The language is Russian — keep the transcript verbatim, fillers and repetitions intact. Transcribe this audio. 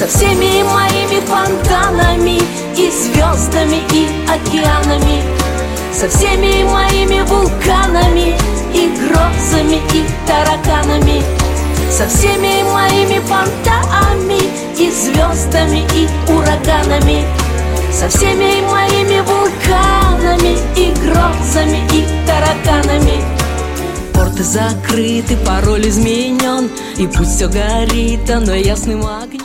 со всеми моими фонтанами и звездами, и океанами, со всеми моими вулканами и грозами, и тараканами, со всеми моими фонтанами и звездами, и ураганами, со всеми моими вулканами и грозами, и тараканами. Порты закрыты, пароль изменен, и пусть все горит, оно ясным огнем.